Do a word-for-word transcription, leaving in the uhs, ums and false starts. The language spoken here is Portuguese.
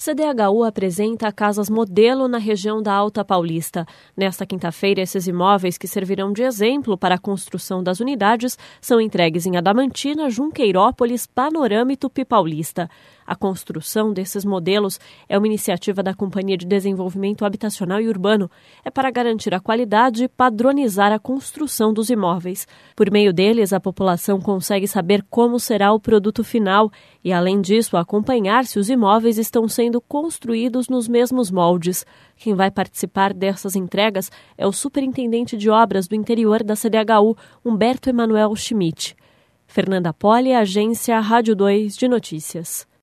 C D H U apresenta casas modelo na região da Alta Paulista. Nesta quinta-feira, esses imóveis, que servirão de exemplo para a construção das unidades, são entregues em Adamantina, Junqueirópolis, Panorama e Tupi Paulista. A construção desses modelos é uma iniciativa da Companhia de Desenvolvimento Habitacional e Urbano. É para garantir a qualidade e padronizar a construção dos imóveis. Por meio deles, a população consegue saber como será o produto final e, além disso, acompanhar se os imóveis estão sendo construídos nos mesmos moldes. Quem vai participar dessas entregas é o superintendente de obras do interior da C D H U, Humberto Emanuel Schmidt. Fernanda Poli, Agência Rádio dois de Notícias.